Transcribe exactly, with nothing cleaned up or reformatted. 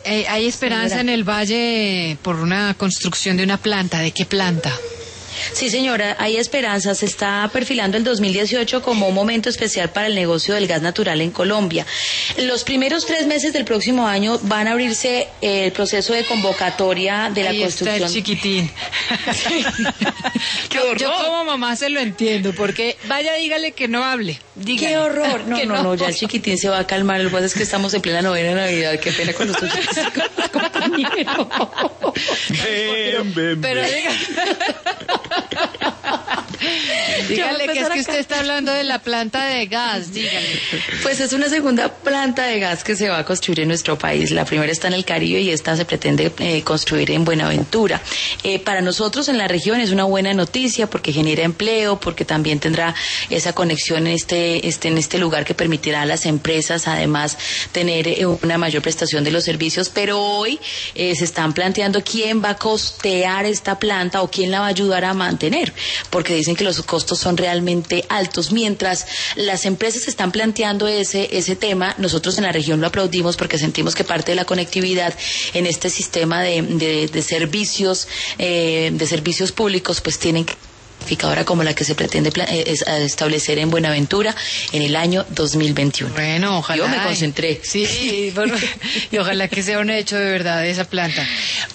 eh, hay esperanza Señora. en el Valle por una construcción de una planta. ¿De qué planta? Sí, señora, hay esperanza. Se está perfilando el dos mil dieciocho como un momento especial para el negocio del gas natural en Colombia. Los primeros tres meses del próximo año van a abrirse el proceso de convocatoria de la Ahí está construcción. el chiquitín. ¡Qué yo, horror! yo como mamá se lo entiendo, porque vaya, dígale que no hable. Dígale. ¡Qué horror! No, Que no, no, ya el chiquitín se va a calmar. Lo que pasa es que estamos en plena novena de Navidad. Qué pena con los tuyos, compañero. Ven, ven, Pero ven. dígale, dígale Ya va a que es empezar que acá. usted está hablando de la planta de gas, dígale. Pues es una segunda planta de gas que se va a construir en nuestro país. La primera está en el Caribe y esta se pretende eh, construir en Buenaventura. Eh, para nosotros en la región es una buena noticia porque genera empleo, porque también tendrá esa conexión en este, este, en este lugar que permitirá a las empresas además tener eh, una mayor prestación de los servicios. Pero hoy eh, se están planteando quién va a costear esta planta o quién la va a ayudar a mantener, porque dicen que los costos son realmente altos. Mientras las empresas están planteando ese ese tema, nosotros en la región lo aplaudimos porque sentimos que parte de la conectividad en este sistema de, de, de servicios eh, de servicios públicos pues tienen que ahora como la que se pretende pla- eh, es, eh, establecer en Buenaventura en el año dos mil veintiuno. Bueno, ojalá. Yo me concentré. Sí, bueno, y ojalá que sea un hecho de verdad esa planta.